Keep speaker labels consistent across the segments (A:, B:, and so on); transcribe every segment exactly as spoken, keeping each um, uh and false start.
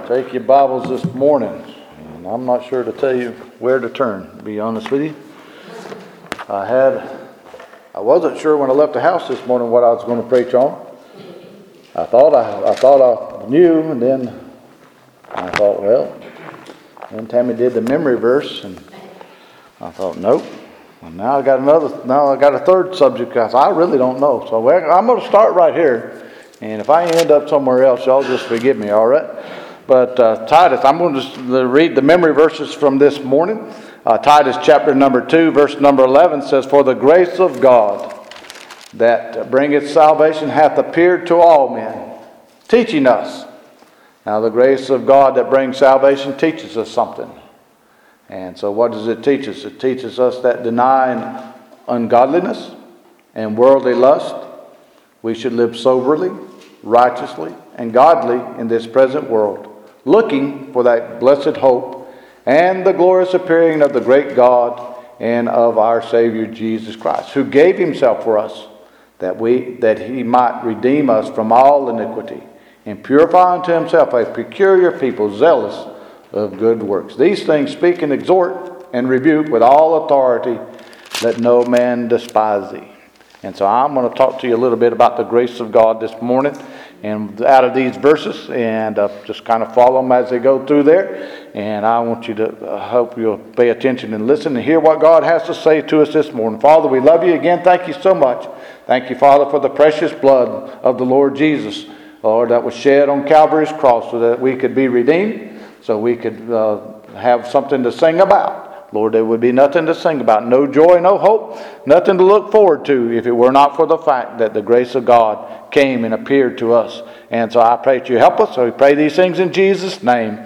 A: Take your Bibles this morning, and I'm not sure to tell you where to turn, to be honest with you. I had, I wasn't sure when I left the house this morning what I was going to preach on. I thought I, I thought I knew, and then I thought, well, then Tammy did the memory verse, and I thought, nope. And now I got another, now I got a third subject. I, I really don't know, so I'm going to start right here. And if I end up somewhere else, y'all just forgive me, all right? But uh, Titus, I'm going to read the memory verses from this morning. Uh, Titus chapter number two, verse number eleven says, "For the grace of God that bringeth salvation hath appeared to all men, teaching us." Now the grace of God that brings salvation teaches us something. And so what does it teach us? It teaches us that denying ungodliness and worldly lust, we should live soberly, righteously, and godly in this present world, looking for that blessed hope and the glorious appearing of the great God and of our Savior Jesus Christ, who gave himself for us, that we that he might redeem us from all iniquity, and purify unto himself a peculiar people, zealous of good works. These things speak and exhort and rebuke with all authority. Let no man despise thee. And so I'm going to talk to you a little bit about the grace of God this morning, and out of these verses, and uh, just kind of follow them as they go through there. And I want you to uh, hope you'll pay attention and listen and hear what God has to say to us this morning. Father, we love you again. Thank you so much. Thank you, Father, for the precious blood of the Lord Jesus, Lord, that was shed on Calvary's cross so that we could be redeemed, so we could uh, have something to sing about. Lord, there would be nothing to sing about, no joy, no hope, nothing to look forward to if it were not for the fact that the grace of God came and appeared to us. And so I pray that you help us. So we pray these things in Jesus' name.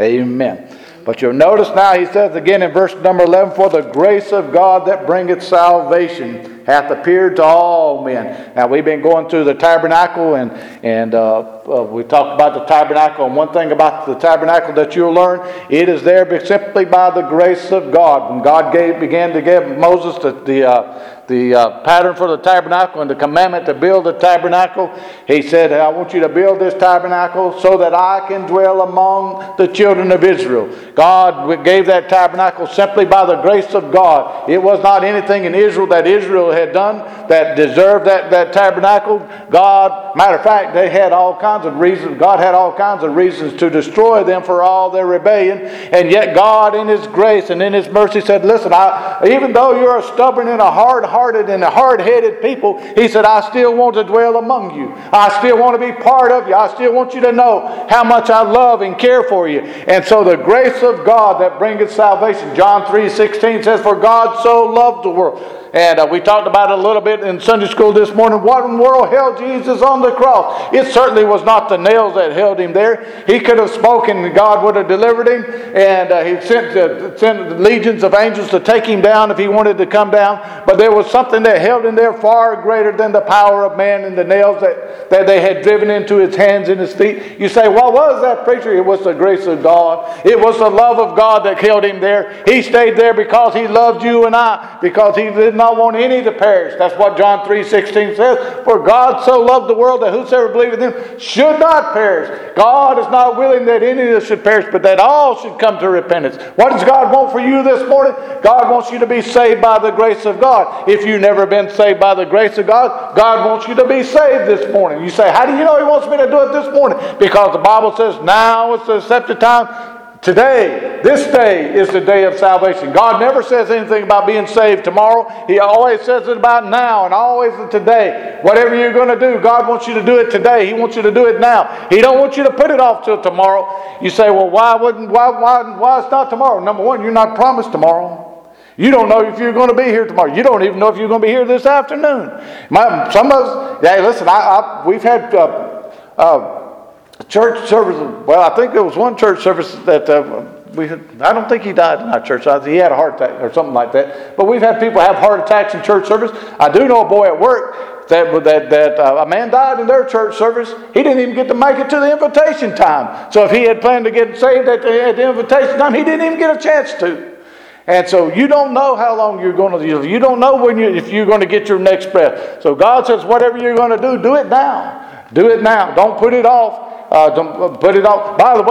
A: Amen. But you'll notice now he says again in verse number eleven, "For the grace of God that bringeth salvation hath appeared to all men." Now we've been going through the tabernacle, and and uh, uh, we talked about the tabernacle. And one thing about the tabernacle that you'll learn, it is there simply by the grace of God. When God gave began to give Moses the the, uh, the uh, pattern for the tabernacle and the commandment to build the tabernacle, he said, "I want you to build this tabernacle so that I can dwell among the children of Israel." God gave that tabernacle simply by the grace of God. It was not anything in Israel that Israel had done that deserved that, that tabernacle. God, matter of fact, they had all kinds of reasons. God had all kinds of reasons to destroy them for all their rebellion. And yet God, in his grace and in his mercy, said, "Listen, I, even though you're a stubborn and a hard-hearted and a hard-headed people," he said, "I still want to dwell among you. I still want to be part of you. I still want you to know how much I love and care for you." And so the grace of God that bringeth salvation. John three sixteen says, "For God so loved the world." And uh, we talked about it a little bit in Sunday school this morning. What in the world held Jesus on the cross? It certainly was not the nails that held him there. He could have spoken and God would have delivered him. And uh, he sent, uh, sent legions of angels to take him down if he wanted to come down. But there was something that held him there far greater than the power of man and the nails that, that they had driven into his hands and his feet. You say, "What was that, preacher?" It was the grace of God. It was the love of God that held him there. He stayed there because he loved you and I, because he did not want any to perish. That's what John three sixteen says. "For God so loved the world that whosoever believeth in him should not perish." God is not willing that any of us should perish, but that all should come to repentance. What does God want for you this morning? God wants you to be saved by the grace of God. If you've never been saved by the grace of God, God wants you to be saved this morning. You say, "How do you know he wants me to do it this morning?" Because the Bible says, "Now is the accepted time." Today, this day is the day of salvation. God never says anything about being saved tomorrow. He always says it about now and always today. Whatever you're going to do, God wants you to do it today. He wants you to do it now. He don't want you to put it off till tomorrow. You say, "Well, why wouldn't why why why it's not tomorrow?" Number one, you're not promised tomorrow. You don't know if you're going to be here tomorrow. You don't even know if you're going to be here this afternoon. My, some of us, hey, listen, I, I, we've had uh, uh, church service. Well, I think there was one church service that uh, we had, I don't think he died in our church. He had a heart attack or something like that. But we've had people have heart attacks in church service. I do know a boy at work that that that uh, a man died in their church service. He didn't even get to make it to the invitation time. So if he had planned to get saved at the, at the invitation time, he didn't even get a chance to. And so you don't know how long you're going to. You don't know when you if you're going to get your next breath. So God says, whatever you're going to do, do it now. Do it now. Don't put it off. Uh, don't put it off. By the way,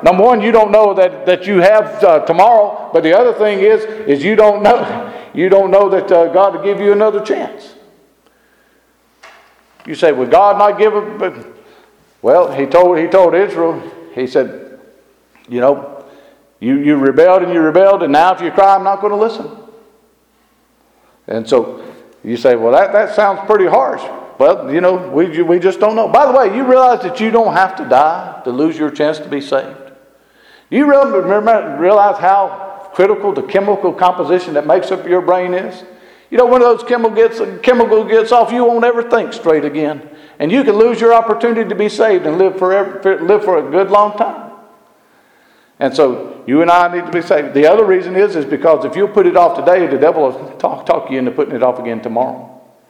A: number one, you don't know that, that you have uh, tomorrow. But the other thing is, is you don't know, you don't know that uh, God will give you another chance. You say, "Will God not give it?" Well, he told he told Israel, he said, you know, you, you rebelled and you rebelled, and now if you cry, I'm not going to listen. And so you say, well, that, that sounds pretty harsh. Well, you know, we, we just don't know. By the way, you realize that you don't have to die to lose your chance to be saved? You realize how critical the chemical composition that makes up your brain is? You know, when those chemical gets, chemical gets off, you won't ever think straight again. And you can lose your opportunity to be saved and live forever, live for a good long time. And so you and I need to be saved. The other reason is, is because if you put it off today, the devil will talk, talk you into putting it off again tomorrow.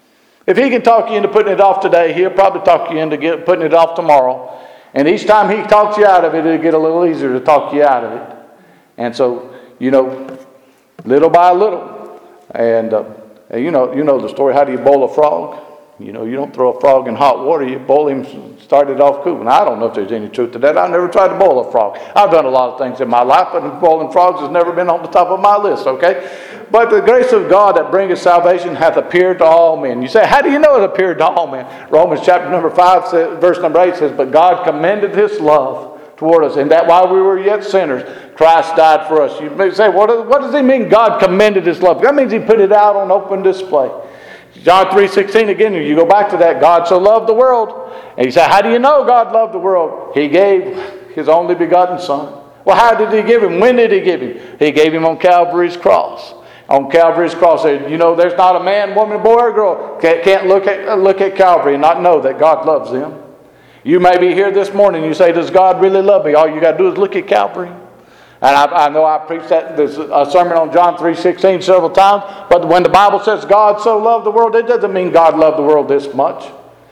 A: If he can talk you into putting it off today, he'll probably talk you into get, putting it off tomorrow. And each time he talks you out of it, it'll get a little easier to talk you out of it. And so, you know, little by little. And, uh, you know, you know the story. How do you boil a frog? You know, you don't throw a frog in hot water. You boil him, start it off cool. Now, I don't know if there's any truth to that. I've never tried to boil a frog. I've done a lot of things in my life, but boiling frogs has never been on the top of my list, okay? But the grace of God that bringeth salvation hath appeared to all men. You say, how do you know it appeared to all men? Romans chapter number five, says, verse number eight says, but God commended his love toward us, and that while we were yet sinners, Christ died for us. You may say, what, what does he mean God commended his love? That means he put it out on open display. John three sixteen, again, you go back to that. God so loved the world. And you say, how do you know God loved the world? He gave his only begotten Son. Well, how did he give him? When did he give him? He gave him on Calvary's cross. On Calvary's cross, you know, there's not a man, woman, boy, or girl can't look at, look at Calvary and not know that God loves them. You may be here this morning and you say, does God really love me? All you got to do is look at Calvary. And I, I know I preached that there's a sermon on John three sixteen several times. But when the Bible says God so loved the world, it doesn't mean God loved the world this much.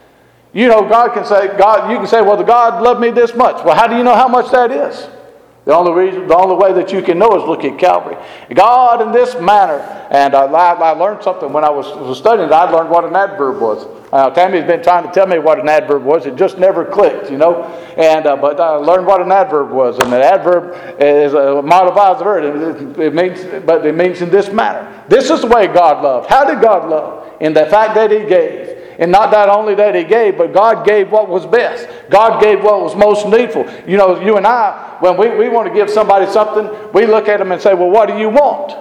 A: You know, God can say, God, you can say, well, the God loved me this much. Well, how do you know how much that is? The only reason, the only way that you can know is look at Calvary. God in this manner. And I, I learned something when I was, was studying it. I learned what an adverb was. Uh, Tammy's been trying to tell me what an adverb was. It just never clicked, you know. And uh, but I learned what an adverb was. And an adverb is a modified verb. It, it means, but it means in this manner. This is the way God loved. How did God love? In the fact that he gave. And not that only that he gave, but God gave what was best. God gave what was most needful. You know, you and I, when we, we want to give somebody something, we look at them and say, well, what do you want?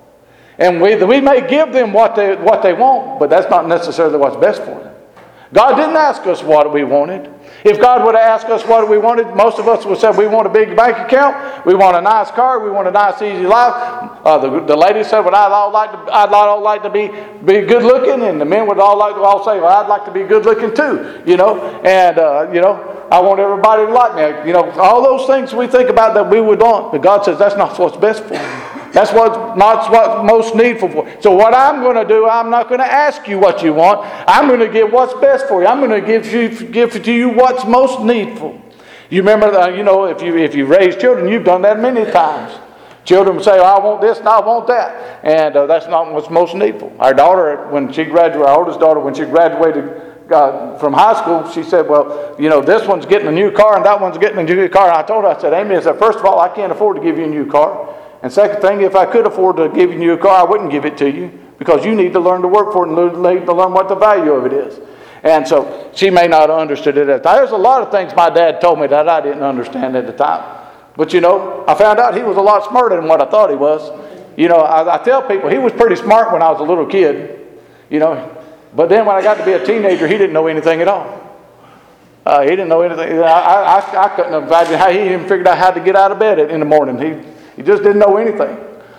A: And we, we may give them what they, what they want, but that's not necessarily what's best for them. God didn't ask us what we wanted. If God would have asked us what we wanted, most of us would say we want a big bank account, we want a nice car, we want a nice easy life. Uh, the, the lady said, well, I'd all like to, I'd all like to be, be good looking, and the men would all like to all say, well, I'd like to be good looking too, you know, and uh, you know, I want everybody to like me. You know, all those things we think about that we would want, but God says that's not what's best for you. That's what's not what's most needful for you. So what I'm going to do, I'm not going to ask you what you want. I'm going to give what's best for you. I'm going to give you give to you what's most needful. You remember, uh, you know, if you if you raise children, you've done that many times. Children say, oh, I want this and I want that, and uh, that's not what's most needful. Our daughter, when she graduated, our oldest daughter, when she graduated Uh, from high school, she said, well, you know, this one's getting a new car and that one's getting a new car. And I told her, I said, Amy, I said, first of all, I can't afford to give you a new car. And second thing, if I could afford to give you a car, I wouldn't give it to you, because you need to learn to work for it and need to learn what the value of it is. And so she may not have understood it at the time. There's a lot of things my dad told me that I didn't understand at the time. But, you know, I found out he was a lot smarter than what I thought he was. You know, I, I tell people he was pretty smart when I was a little kid, you know. But then when I got to be a teenager, he didn't know anything at all. Uh, he didn't know anything. I, I, I couldn't imagine how he even figured out how to get out of bed in the morning. He he just didn't know anything.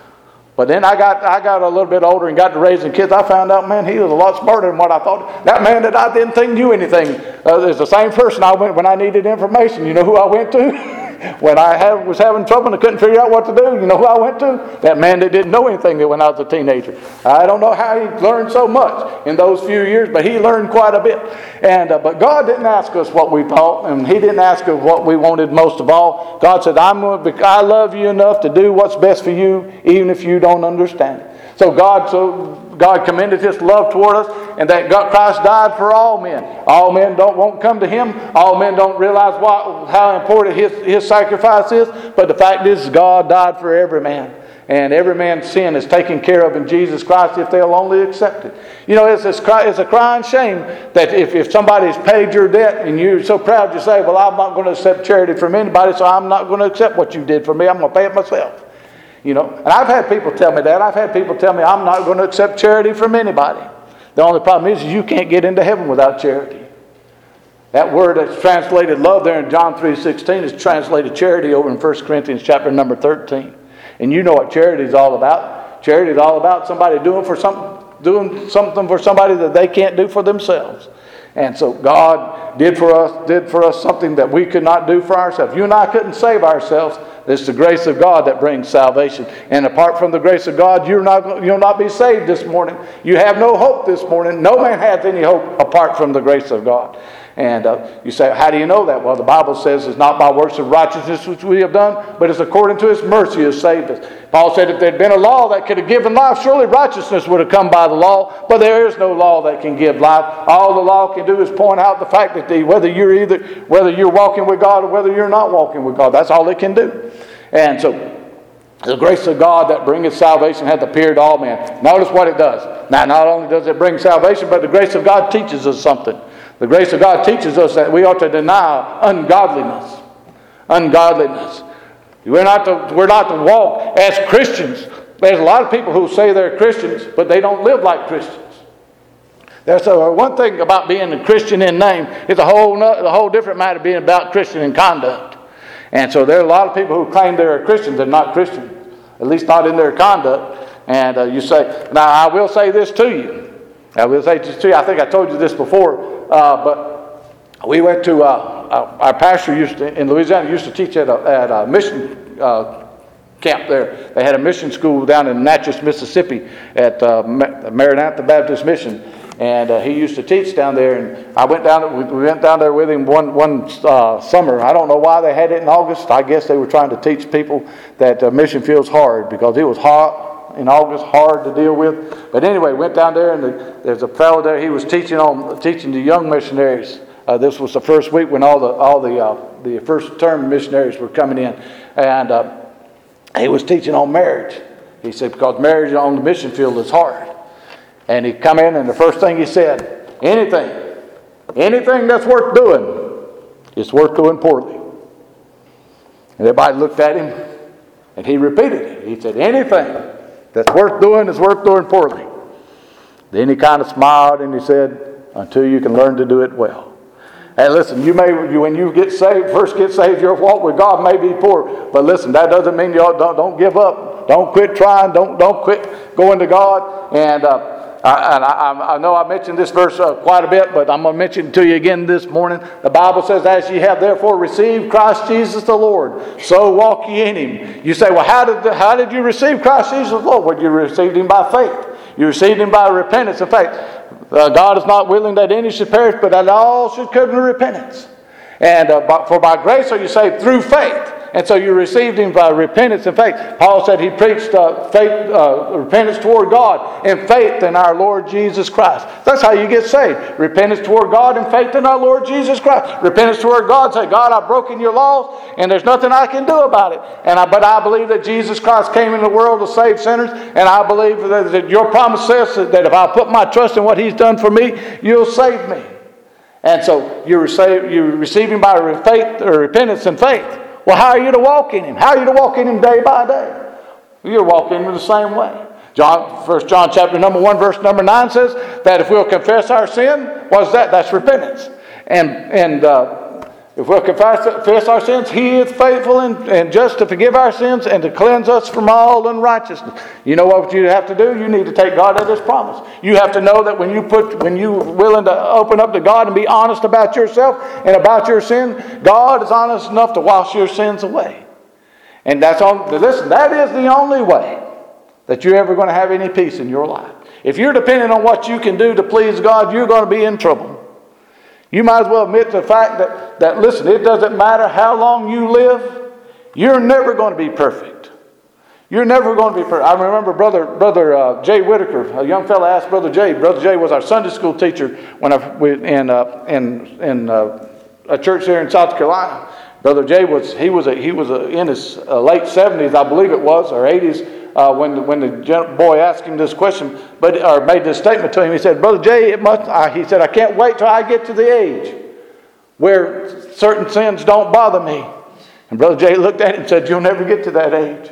A: But then I got I got a little bit older and got to raising kids. I found out, man, he was a lot smarter than what I thought. That man that I didn't think knew anything uh, is the same person I went when I needed information. You know who I went to? When I have, was having trouble and I couldn't figure out what to do, you know who I went to? That man that didn't know anything when I was a teenager. I don't know how he learned so much in those few years, but he learned quite a bit. And uh, but God didn't ask us what we thought, and he didn't ask us what we wanted most of all. God said, I'm going to, I love you enough to do what's best for you, even if you don't understand it. So God so God commended His love toward us, and that God, Christ died for all men. All men don't won't come to Him. All men don't realize what, how important His, His sacrifice is. But the fact is, God died for every man. And every man's sin is taken care of in Jesus Christ if they'll only accept it. You know, it's, it's, it's a crying shame that if, if somebody's paid your debt and you're so proud you say, well, I'm not going to accept charity from anybody, so I'm not going to accept what you did for me. I'm going to pay it myself. You know, and I've had people tell me that. I've had people tell me I'm not going to accept charity from anybody. The only problem is you can't get into heaven without charity. That word that's translated love there in John three sixteen is translated charity over in First Corinthians chapter number thirteen. And you know what charity is all about. Charity is all about somebody doing for some, doing something for somebody that they can't do for themselves. And so God did for us did for us something that we could not do for ourselves. You and I couldn't save ourselves. It's the grace of God that brings salvation. And apart from the grace of God, you're not, you'll not be saved this morning. You have no hope this morning. No man has any hope apart from the grace of God. And uh, you say, how do you know that? Well, the Bible says it's not by works of righteousness which we have done, but it's according to His mercy has saved us. Paul said if there had been a law that could have given life, surely righteousness would have come by the law, but there is no law that can give life. All the law can do is point out the fact that the, whether you're either whether you're walking with God or whether you're not walking with God, that's all it can do. And so the grace of God that bringeth salvation hath appeared to all men. Notice what it does. Now, not only does it bring salvation, but the grace of God teaches us something. The grace of God teaches us that we ought to deny ungodliness. Ungodliness. We're not to, we're not to walk as Christians. There's a lot of people who say they're Christians, but they don't live like Christians. There's a, one thing about being a Christian in name. It's a whole, a whole different matter being about Christian in conduct. And so there are a lot of people who claim they're Christians and not Christians, at least not in their conduct. And uh, you say, now I will say this to you. I will say this to you. I think I told you this before. Uh, but we went to, uh, our pastor used to, in Louisiana, used to teach at a, at a mission uh, camp there. They had a mission school down in Natchez, Mississippi at uh, Maranatha Baptist Mission. And uh, he used to teach down there. And I went down, we went down there with him one, one uh, summer. I don't know why they had it in August. I guess they were trying to teach people that uh, mission field's hard because it was hot in August, hard to deal with. But anyway, went down there, and the, there's a fellow there. He was teaching on teaching the young missionaries. Uh, this was the first week when all the all the uh, the first term missionaries were coming in, and uh, he was teaching on marriage. He said because marriage on the mission field is hard. And he come in, and the first thing he said, anything, anything that's worth doing, is worth doing poorly. And everybody looked at him, and he repeated it. He said, anything that's worth doing is worth doing poorly. Then he kind of smiled and he said, until you can learn to do it well. Hey, listen, you may when you get saved, first get saved, your walk with God may be poor. But listen, that doesn't mean you don't, don't give up. Don't quit trying. Don't don't quit going to God. And uh, I, and I, I know I mentioned this verse uh, quite a bit, but I'm going to mention it to you again this morning. The Bible says, as ye have therefore received Christ Jesus the Lord, so walk ye in Him. You say, well, how did the, how did you receive Christ Jesus the Lord? Well, you received Him by faith. You received Him by repentance and faith. Uh, God is not willing that any should perish, but that all should come to repentance. And uh, for by grace are you saved through faith. And so you received Him by repentance and faith. Paul said he preached uh, faith, uh, repentance toward God and faith in our Lord Jesus Christ. That's how you get saved. Repentance toward God and faith in our Lord Jesus Christ. Repentance toward God. Say, God, I've broken your laws and there's nothing I can do about it. And I, but I believe that Jesus Christ came into the world to save sinners. And I believe that, that your promise says that if I put my trust in what He's done for me, you'll save me. And so you receive, you receive Him by faith or repentance and faith. Well, how are you to walk in Him? How are you to walk in Him day by day? You're walking in Him the same way. John, First John chapter number one, verse number nine says that if we'll confess our sin, what's that? That's repentance. And and uh, if we'll confess, confess our sins, He is faithful and, and just to forgive our sins and to cleanse us from all unrighteousness. You know what you have to do? You need to take God at His promise. You have to know that when you put, when you're willing to open up to God and be honest about yourself and about your sin, God is honest enough to wash your sins away. And that's on. Listen, that is the only way that you're ever going to have any peace in your life. If you're dependent on what you can do to please God, you're going to be in trouble. You might as well admit to the fact that, that, listen, it doesn't matter how long you live, you're never going to be perfect. You're never going to be perfect. I remember Brother Brother uh, Jay Whitaker, a young fellow asked Brother Jay. Brother Jay was our Sunday school teacher when I, we, in uh, in in uh, a church there in South Carolina. Brother Jay was he was a, he was a, in his uh, late seventies, I believe it was, or eighties, uh, when the, when the boy asked him this question, but or made this statement to him. He said, "Brother Jay, it must." Uh, he said, "I can't wait till I get to the age where certain sins don't bother me." And Brother Jay looked at him and said, "You'll never get to that age.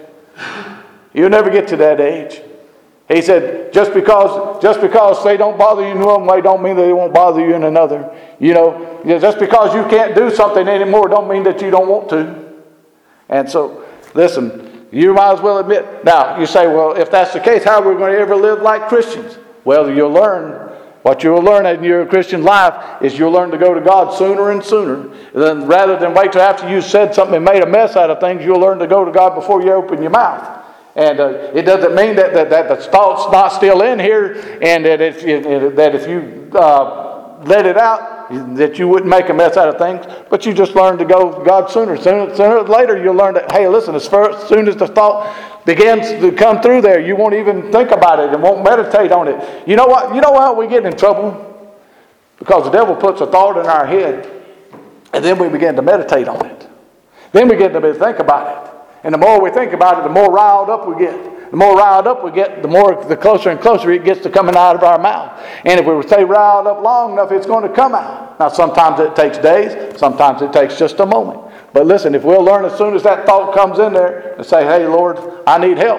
A: You'll never get to that age." He said, just because just because they don't bother you in one way don't mean that they won't bother you in another. You know, just because you can't do something anymore don't mean that you don't want to. And so, listen, you might as well admit. Now, you say, well, if that's the case, how are we going to ever live like Christians? Well, you'll learn. What you'll learn in your Christian life is you'll learn to go to God sooner and sooner. Then, rather than wait till after you said something and made a mess out of things, you'll learn to go to God before you open your mouth. And uh, it doesn't mean that, that, that the thought's not still in here, and that if you, that if you uh, let it out, that you wouldn't make a mess out of things. But you just learn to go to God sooner. Sooner, sooner or later, you'll learn that, hey, listen, as, far, as soon as the thought begins to come through there, you won't even think about it and won't meditate on it. You know what? You know how we get in trouble? Because the devil puts a thought in our head, and then we begin to meditate on it. Then we begin to think about it. And the more we think about it, the more riled up we get. The more riled up we get, the more, the closer and closer it gets to coming out of our mouth. And if we stay riled up long enough, it's going to come out. Now, sometimes it takes days. Sometimes it takes just a moment. But listen, if we'll learn as soon as that thought comes in there and say, hey, Lord, I need help.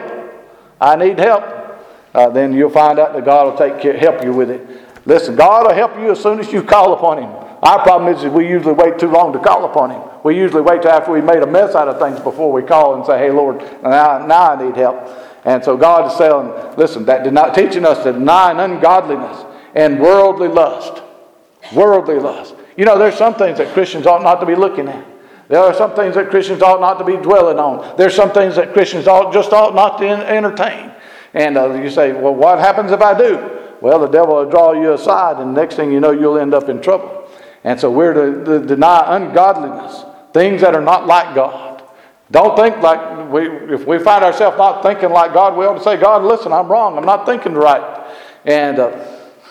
A: I need help. Uh, then you'll find out that God will take care, help you with it. Listen, God will help you as soon as you call upon Him. Our problem is that we usually wait too long to call upon Him. We usually wait till after we made a mess out of things before we call and say, hey, Lord, now, now I need help. And so God is saying, listen, that did not teaching us to deny ungodliness and worldly lust. Worldly lust. You know, there's some things that Christians ought not to be looking at. There are some things that Christians ought not to be dwelling on. There's some things that Christians ought, just ought not to entertain. And uh, you say, well, what happens if I do? Well, the devil will draw you aside, and the next thing you know, you'll end up in trouble. And so we're to, to deny ungodliness, things that are not like God. Don't think like, we, if we find ourselves not thinking like God, we ought to say, God, listen, I'm wrong. I'm not thinking right. And uh,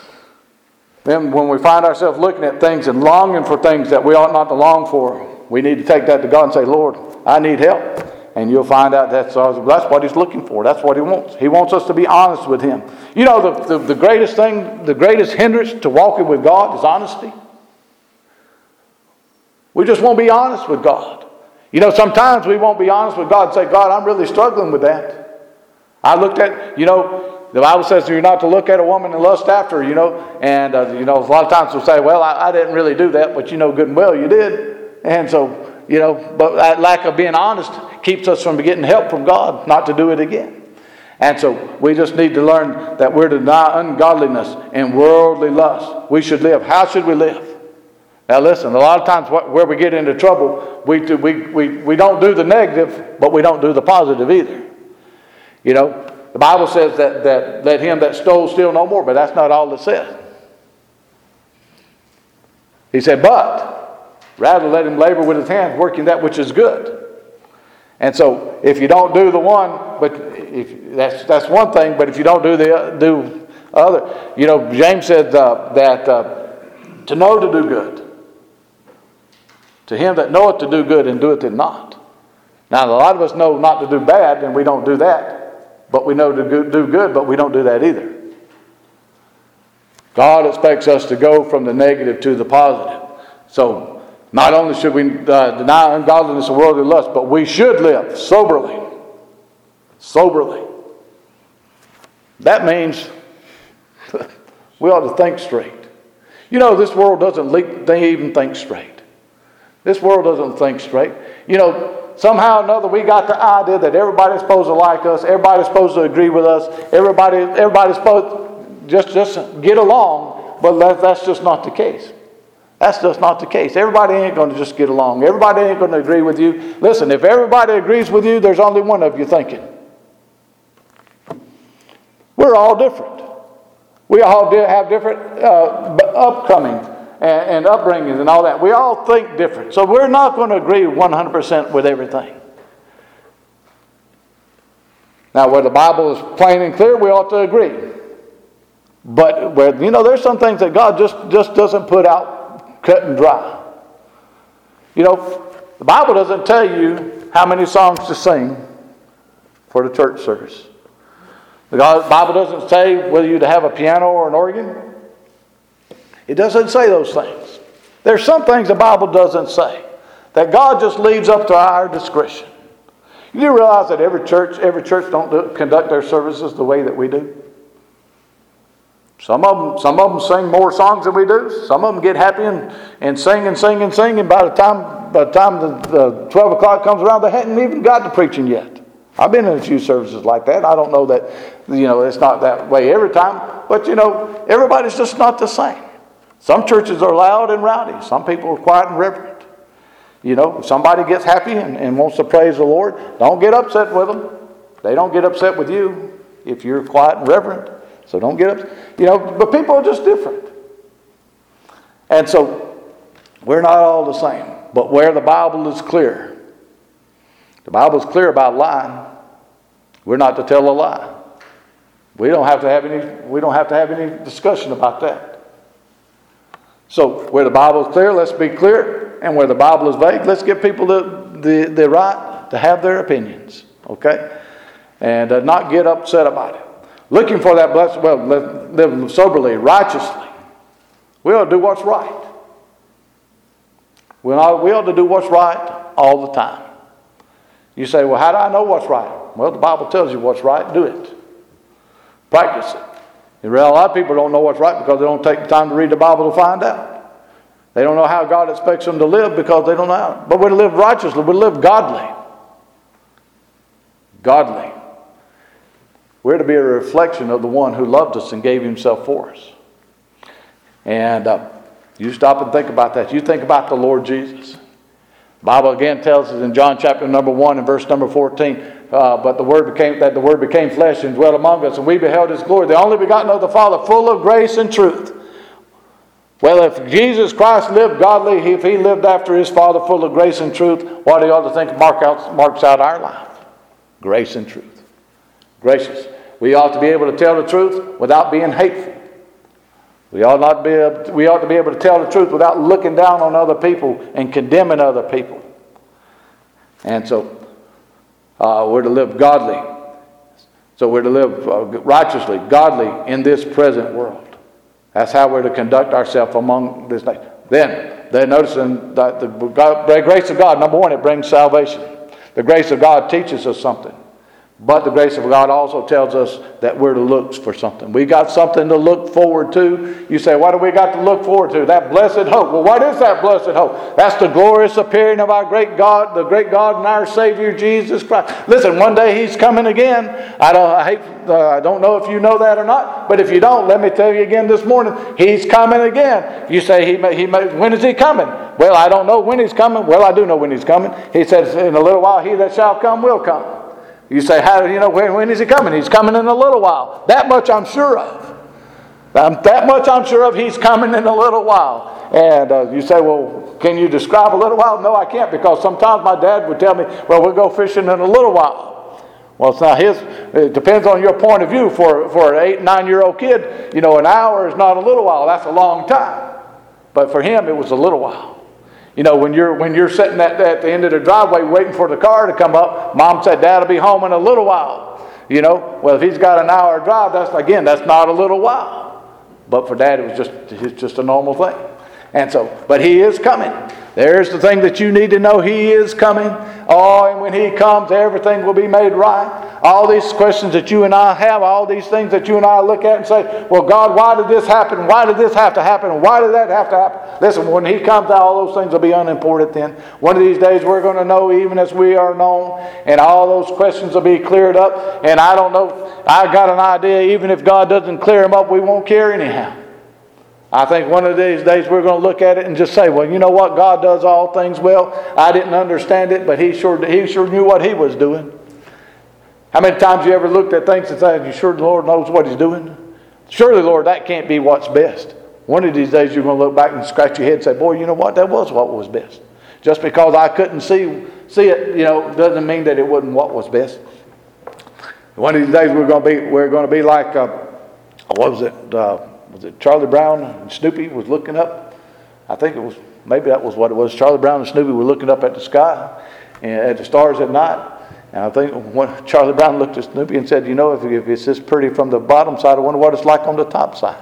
A: then when we find ourselves looking at things and longing for things that we ought not to long for, we need to take that to God and say, Lord, I need help. And you'll find out that's, that's what He's looking for. That's what He wants. He wants us to be honest with Him. You know, the, the, the greatest thing, the greatest hindrance to walking with God is honesty. We just won't be honest with God. You know, sometimes we won't be honest with God and say, God, I'm really struggling with that. I looked at, you know, the Bible says you're not to look at a woman and lust after her, you know. And, uh, you know, a lot of times we'll say, well, I, I didn't really do that, but you know good and well you did. And so, you know, but that lack of being honest keeps us from getting help from God not to do it again. And so we just need to learn that we're to deny ungodliness and worldly lust. We should live. How should we live? Now listen, a lot of times what, where we get into trouble, we, do, we, we, we don't do the negative, but we don't do the positive either. You know, the Bible says that, that let him that stole steal no more, but that's not all it says. He said, but rather let him labor with his hands, working that which is good. And so if you don't do the one, but if that's that's one thing, but if you don't do the do other, you know, James said uh, that uh, to know to do good. To him that knoweth to do good and doeth it not. Now, a lot of us know not to do bad, and we don't do that. But we know to do good, but we don't do that either. God expects us to go from the negative to the positive. So, not only should we uh, deny ungodliness and worldly lust, but we should live soberly. Soberly. That means we ought to think straight. You know, this world doesn't le- they even think straight. This world doesn't think straight. You know, somehow or another we got the idea that everybody's supposed to like us, everybody's supposed to agree with us, everybody, everybody's supposed to just, just get along, but that, that's just not the case. That's just not the case. Everybody ain't going to just get along. Everybody ain't going to agree with you. Listen, if everybody agrees with you, there's only one of you thinking. We're all different. We all have different uh, upcoming and, and upbringings and all that. We all think different. So we're not going to agree one hundred percent with everything. Now, where the Bible is plain and clear, we ought to agree. But where, you know, there's some things that God just, just doesn't put out cut and dry. You know, the Bible doesn't tell you how many songs to sing for the church service. The Bible doesn't say whether you're to have a piano or an organ. It doesn't say those things. There's some things the Bible doesn't say that God just leaves up to our discretion. You do realize that every church, every church don't do, conduct their services the way that we do? Some of them, some of them sing more songs than we do. Some of them get happy and, and sing and sing and sing, and by the time by the time the, the twelve o'clock comes around, they hadn't even got to preaching yet. I've been in a few services like that. I don't know that, you know, it's not that way every time, but you know, everybody's just not the same. Some churches are loud and rowdy. Some people are quiet and reverent. You know, if somebody gets happy and, and wants to praise the Lord, don't get upset with them. They don't get upset with you if you're quiet and reverent. So don't get upset. You know, but people are just different. And so, we're not all the same. But where the Bible is clear, the Bible is clear about lying. We're not to tell a lie. We don't have to have any, we don't have to have any discussion about that. So, where the Bible is clear, let's be clear. And where the Bible is vague, let's give people the, the, the right to have their opinions. Okay? And uh, not get upset about it. Looking for that blessing, well, live, live soberly, righteously. We ought to do what's right. We ought, we ought to do what's right all the time. You say, well, how do I know what's right? Well, the Bible tells you what's right. Do it. Practice it. In reality, a lot of people don't know what's right because they don't take the time to read the Bible to find out. They don't know how God expects them to live because they don't know how. But we're to live righteously. We're to live godly. Godly. We're to be a reflection of the one who loved us and gave himself for us. And uh, you stop and think about that. You think about the Lord Jesus. The Bible again tells us in John chapter number one and verse number fourteen, uh, but the word became that the word became flesh and dwelt among us, and we beheld his glory, the only begotten of the Father, full of grace and truth. Well, if Jesus Christ lived godly, if he lived after his Father, full of grace and truth, what do you ought to think mark out, marks out our life? Grace and truth. Gracious. We ought to be able to tell the truth without being hateful. We ought not be able to, we ought to be able to tell the truth without looking down on other people and condemning other people. And so uh, we're to live godly. So we're to live uh, righteously, godly in this present world. That's how we're to conduct ourselves among this nation. Then, then notice that the, God, the grace of God, number one, it brings salvation. The grace of God teaches us something. But the grace of God also tells us that we're to look for something. We got something to look forward to. You say, what do we got to look forward to? That blessed hope. Well, what is that blessed hope? That's the glorious appearing of our great God, the great God and our Savior, Jesus Christ. Listen, one day He's coming again. I don't, I hate, uh, I don't know if you know that or not, but if you don't, let me tell you again this morning, He's coming again. You say, he may, he may, when is He coming? Well, I don't know when He's coming. Well, I do know when He's coming. He says, in a little while, He that shall come will come. You say, how do you know when, when is he coming? He's coming in a little while. That much I'm sure of. Um, that much I'm sure of. He's coming in a little while. And uh, you say, well, can you describe a little while? No, I can't, because sometimes my dad would tell me, well, we'll go fishing in a little while. Well, it's not his. It depends on your point of view. For, for an eight, nine-year-old kid, you know, an hour is not a little while. That's a long time. But for him, it was a little while. You know, when you're when you're sitting at, at the end of the driveway waiting for the car to come up, Mom said, Dad will be home in a little while. You know, well, if he's got an hour drive, that's again, that's not a little while. But for Dad, it was just it's just a normal thing. And so, but He is coming. There's the thing that you need to know. He is coming. Oh, and when He comes, everything will be made right. All these questions that you and I have, all these things that you and I look at and say, well, God, why did this happen? Why did this have to happen? Why did that have to happen? Listen, when He comes, all those things will be unimportant then. One of these days we're going to know even as we are known, and all those questions will be cleared up. And I don't know, I've got an idea, even if God doesn't clear them up, we won't care anyhow. I think one of these days we're going to look at it and just say, well, you know what? God does all things well. I didn't understand it, but He sure He sure knew what He was doing. How many times you ever looked at things and said, you sure the Lord knows what He's doing? Surely, Lord, that can't be what's best. One of these days you're going to look back and scratch your head and say, boy, you know what? That was what was best. Just because I couldn't see, see it, you know, doesn't mean that it wasn't what was best. One of these days we're going to be we're going to be like uh, what was it? Uh, was it Charlie Brown and Snoopy was looking up? I think it was maybe that was what it was. Charlie Brown and Snoopy were looking up at the sky and at the stars at night. And I think when Charlie Brown looked at Snoopy and said, "You know, if, if it's this pretty from the bottom side, I wonder what it's like on the top side."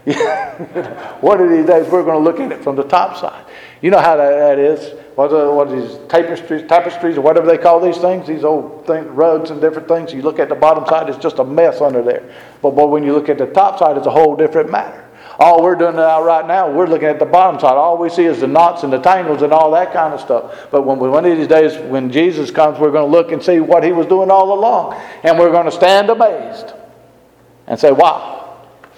A: One of these days we're going to look at it from the top side. You know how that, that is. What are, what are these tapestries, tapestries or whatever they call these things, these old things, rugs and different things. You look at the bottom side, it's just a mess under there. But boy, when you look at the top side, it's a whole different matter. All we're doing now, right now, we're looking at the bottom side. All we see is the knots and the tangles and all that kind of stuff. But when we, one of these days, when Jesus comes, we're going to look and see what He was doing all along. And we're going to stand amazed and say, wow,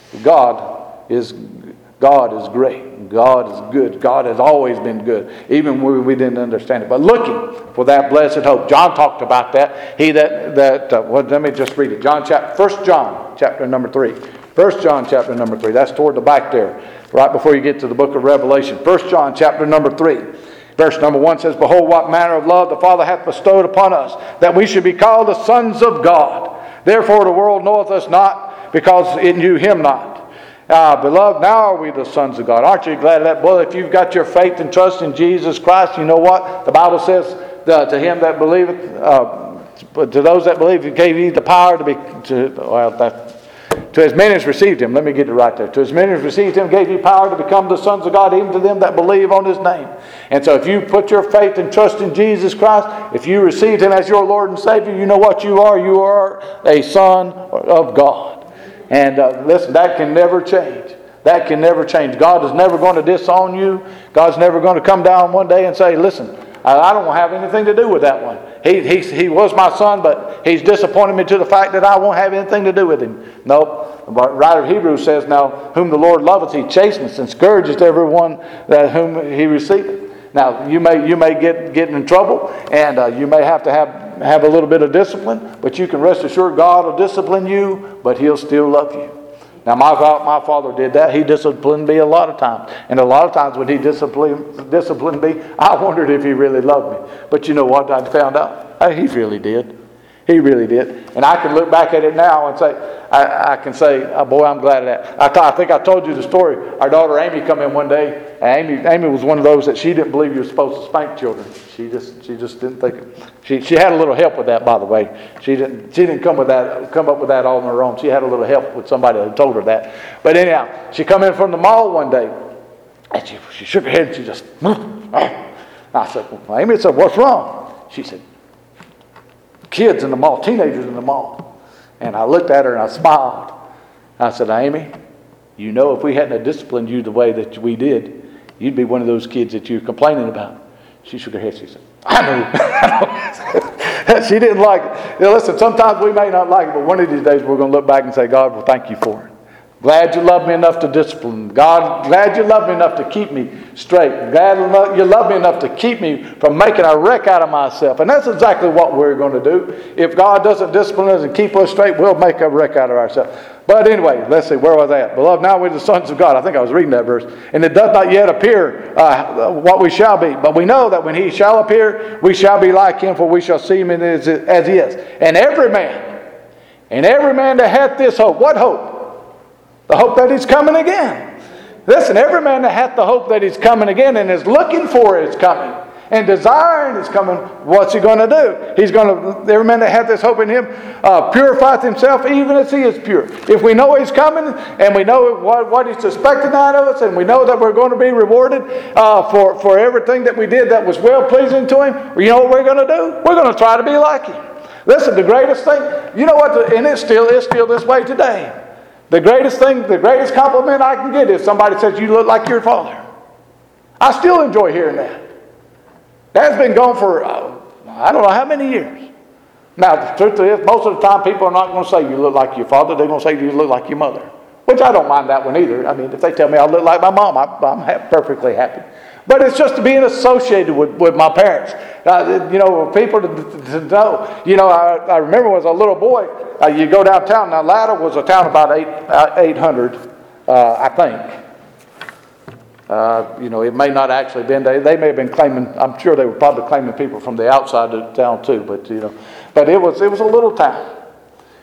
A: God is God is great. God is good. God has always been good, even when we didn't understand it. But looking for that blessed hope. John talked about that. He that that uh, well, let me just read it. John chapter First John chapter number three. First John chapter number three. That's toward the back there, right before you get to the book of Revelation. First John chapter number three. Verse number one says, "Behold, what manner of love the Father hath bestowed upon us, that we should be called the sons of God. Therefore the world knoweth us not, because it knew Him not. Ah, beloved, now are we the sons of God." Aren't you glad of that? Boy, if you've got your faith and trust in Jesus Christ, you know what? The Bible says, uh, to him that believeth, uh, to those that believe, He gave you the power to be, to, well, that, to as many as received Him. Let me get it right there. To as many as received Him, gave you power to become the sons of God, even to them that believe on His name. And so if you put your faith and trust in Jesus Christ, if you received Him as your Lord and Savior, you know what you are? You are a son of God. And uh, listen, that can never change. That can never change. God is never going to disown you. God's never going to come down one day and say, "Listen, I, I don't have anything to do with that one. He, he, he was my son, but he's disappointed me to the fact that I won't have anything to do with him." Nope. The writer of Hebrews says, "Now, whom the Lord loveth, He chasteneth and scourgeth everyone that whom He receiveth." Now, you may you may get, get in trouble, and uh, you may have to have have a little bit of discipline, but you can rest assured God will discipline you, but He'll still love you. Now, my my father did that. He disciplined me a lot of times. And a lot of times when he disciplined, disciplined me, I wondered if He really loved me. But you know what? I found out. He really did. He really did. And I can look back at it now and say, I, I can say, oh, boy, I'm glad of that. I, th- I think I told you the story. Our daughter Amy come in one day. And Amy, Amy was one of those that she didn't believe you were supposed to spank children. She just, she just didn't think it. She, she had a little help with that, by the way. She didn't, she didn't come with that, come up with that all on her own. She had a little help with somebody that told her that. But anyhow, she come in from the mall one day, and she, she shook her head and she just. I said, well, Amy said, "What's wrong?" She said, "Kids in the mall, teenagers in the mall." And I looked at her and I smiled. I said, "Amy, you know, if we hadn't disciplined you the way that we did, you'd be one of those kids that you're complaining about." She shook her head. She said, "I know." She didn't like it. Now, listen, sometimes we may not like it, but one of these days we're going to look back and say, "God, well, thank you for it. Glad you love me enough to discipline. God, glad you love me enough to keep me straight. Glad you love me enough to keep me from making a wreck out of myself." And that's exactly what we're going to do. If God doesn't discipline us and keep us straight, we'll make a wreck out of ourselves. But anyway, let's see, where was I at? "Beloved, now we're the sons of God." I think I was reading that verse. "And it does not yet appear uh, what we shall be. But we know that when He shall appear, we shall be like Him, for we shall see Him as, as He is. And every man, and every man that hath this hope." What hope? The hope that He's coming again. Listen, every man that hath the hope that He's coming again and is looking for His coming and desiring His coming, what's he going to do? He's going to, every man that hath this hope in Him uh, purifieth himself even as He is pure. If we know He's coming and we know what, what He's expecting out of us, and we know that we're going to be rewarded uh, for, for everything that we did that was well-pleasing to Him, you know what we're going to do? We're going to try to be like Him. Listen, the greatest thing, you know what, and it's still, it's still this way today. The greatest thing, the greatest compliment I can get is somebody says, "You look like your father." I still enjoy hearing that. That's been going for, uh, I don't know how many years. Now, the truth is, most of the time people are not going to say you look like your father. They're going to say you look like your mother. Which I don't mind that one either. I mean, if they tell me I look like my mom, I, I'm ha- perfectly happy. But it's just being associated with, with my parents. Uh, you know, people to, to know. You know, I, I remember when I was a little boy, uh, you go downtown. Now, Latta was a town about eight, uh, eight hundred, uh, I think. Uh, you know, it may not actually been. They, they may have been claiming. I'm sure they were probably claiming people from the outside of the town too. But you know, but it was it was a little town.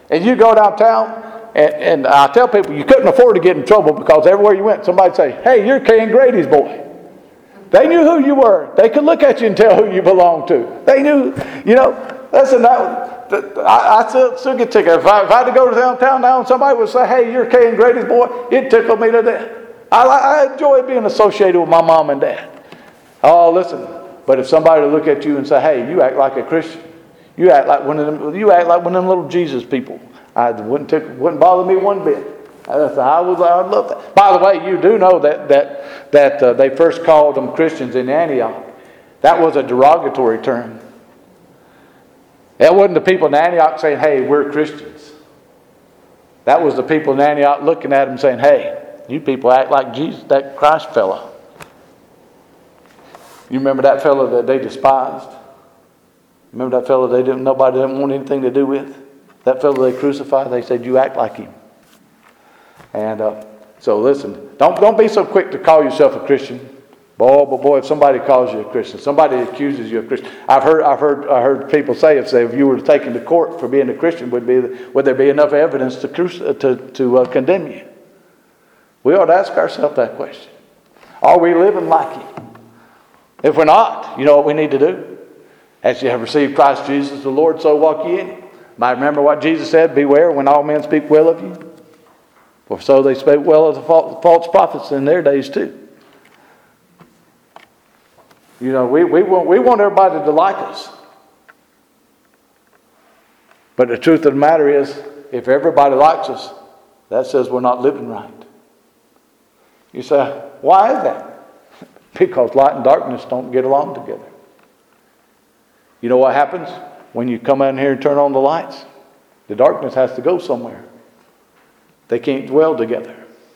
A: And you go downtown, and, and I tell people you couldn't afford to get in trouble because everywhere you went, somebody'd say, hey, you're Ken Grady's boy. They knew who you were. They could look at you and tell who you belonged to. They knew, you know, listen, that, that, I, I still, still get tickled. If I, if I had to go to downtown now and somebody would say, hey, you're Ken Grady's boy, it'd tickle me to death. I, I enjoy being associated with my mom and dad. Oh, listen, but if somebody would look at you and say, hey, you act like a Christian. You act like one of them, you act like one of them little Jesus people. I wouldn't tickle, wouldn't bother me one bit. I would, I would love that. By the way, you do know that that that uh, they first called them Christians in Antioch. That was a derogatory term. That wasn't the people in Antioch saying, "Hey, we're Christians." That was the people in Antioch looking at them saying, "Hey, you people act like Jesus, that Christ fellow." You remember that fellow that they despised? Remember that fellow they didn't, nobody didn't want anything to do with? That fellow they crucified, they said, "You act like him." And uh, so listen, don't don't be so quick to call yourself a Christian. Boy, but boy, if somebody calls you a Christian, somebody accuses you of Christian. I've heard I've heard I heard people say if say if you were taken to court for being a Christian, would be would there be enough evidence to to to uh, condemn you? We ought to ask ourselves that question. Are we living like him? If we're not, you know what we need to do? As you have received Christ Jesus the Lord, so walk ye in him. Might remember what Jesus said, beware when all men speak well of you. For so they spake well of the false prophets in their days too. You know, we, we, want, we want everybody to like us. But the truth of the matter is, if everybody likes us, that says we're not living right. You say, why is that? Because light and darkness don't get along together. You know what happens when you come in here and turn on the lights? The darkness has to go somewhere. They can't dwell together.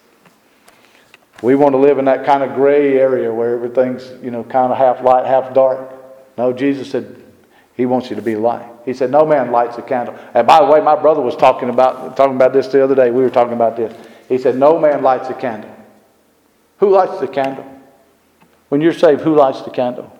A: We want to live in that kind of gray area where everything's, you know, kind of half light, half dark. No, Jesus said he wants you to be light. He said, no man lights a candle. And by the way, my brother was talking about talking about this the other day. We were talking about this. He said, no man lights a candle. Who lights the candle? When you're saved, who lights the candle?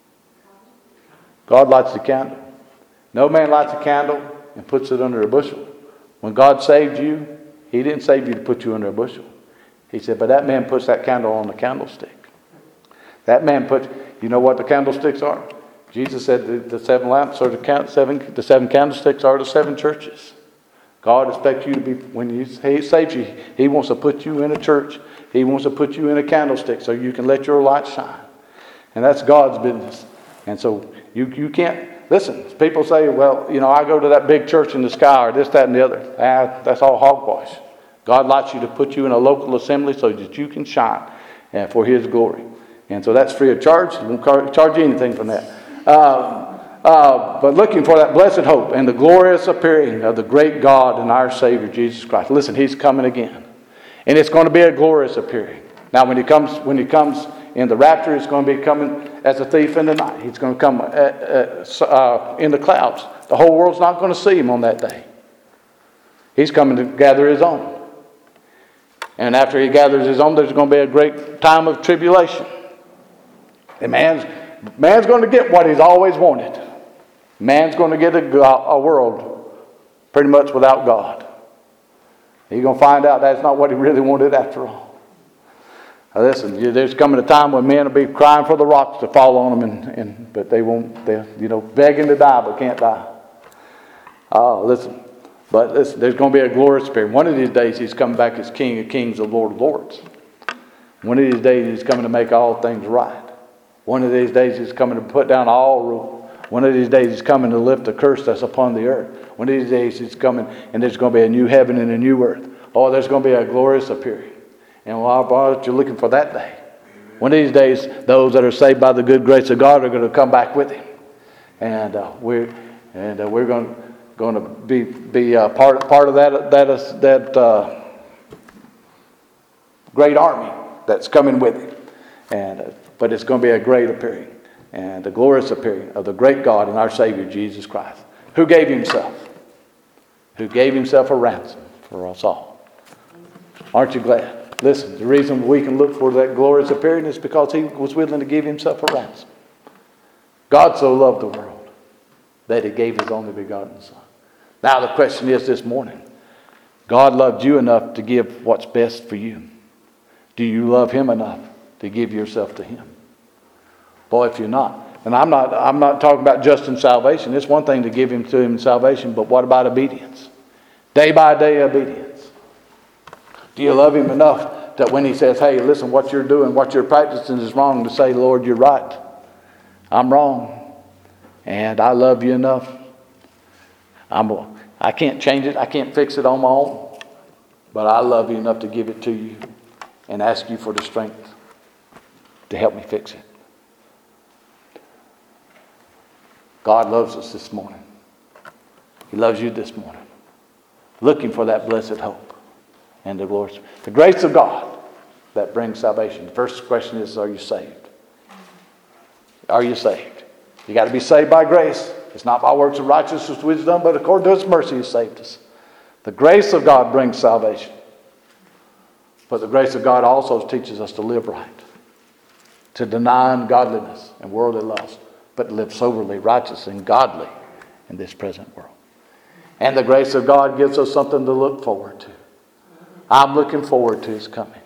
A: God lights the candle. No man lights a candle and puts it under a bushel. When God saved you, he didn't save you to put you under a bushel. He said, but that man puts that candle on the candlestick. That man put, you know what the candlesticks are? Jesus said the, the seven lamps are the seven, the seven candlesticks are the seven churches. God expects you to be, when he saves you, he wants to put you in a church. He wants to put you in a candlestick so you can let your light shine. And that's God's business. And so you, you can't, listen, people say, well, you know, I go to that big church in the sky or this, that, and the other. Ah, that's all hogwash. God likes you to put you in a local assembly so that you can shine uh, for his glory. And so that's free of charge. He won't charge you anything from that. Uh, uh, but looking for that blessed hope and the glorious appearing of the great God and our Savior, Jesus Christ. Listen, he's coming again. And it's going to be a glorious appearing. Now, when he comes, when he comes in the rapture, he's going to be coming as a thief in the night. He's going to come uh, uh, uh, in the clouds. The whole world's not going to see him on that day. He's coming to gather his own. And after he gathers his own, there's going to be a great time of tribulation. And man's, man's going to get what he's always wanted. Man's going to get a, a world pretty much without God. He's going to find out that's not what he really wanted after all. Now listen, there's coming a time when men will be crying for the rocks to fall on them, and, and but they won't, they're, you know, begging to die but can't die. Oh, listen. But listen, there's going to be a glorious period. One of these days he's coming back as King of Kings and Lord of Lords. One of these days he's coming to make all things right. One of these days he's coming to put down all rule. One of these days he's coming to lift the curse that's upon the earth. One of these days he's coming and there's going to be a new heaven and a new earth. Oh, there's going to be a glorious appearing. And while you're looking for that day, one of these days those that are saved by the good grace of God are going to come back with him. And uh, we're and uh, we're going to going to be be uh, part part of that that is, that uh, great army that's coming with him, and uh, but it's going to be a great appearing and a glorious appearing of the great God and our Savior Jesus Christ, who gave himself, who gave himself a ransom for us all. Aren't you glad? Listen, the reason we can look for that glorious appearing is because he was willing to give himself a ransom. God so loved the world that he gave his only begotten Son, Now the question is this morning, God loved you enough to give what's best for you. Do you love Him enough to give yourself to Him? Boy, if you're not, and I'm not I'm not talking about just in salvation. It's one thing to give Him to Him in salvation, but what about obedience? Day by day obedience. Do you love Him enough that when He says, hey, listen, what you're doing, what you're practicing is wrong, to say, Lord, you're right. I'm wrong. And I love you enough. I'm, I can't change it. I can't fix it on my own. But I love you enough to give it to you and ask you for the strength to help me fix it. God loves us this morning. He loves you this morning. Looking for that blessed hope and the glory. The grace of God that brings salvation. The first question is, are you saved? Are you saved? You got to be saved by grace. It's not by works of righteousness which is done, but according to His mercy He saved us. The grace of God brings salvation. But the grace of God also teaches us to live right. To deny ungodliness and worldly lust, but to live soberly, righteous, and godly in this present world. And the grace of God gives us something to look forward to. I'm looking forward to His coming.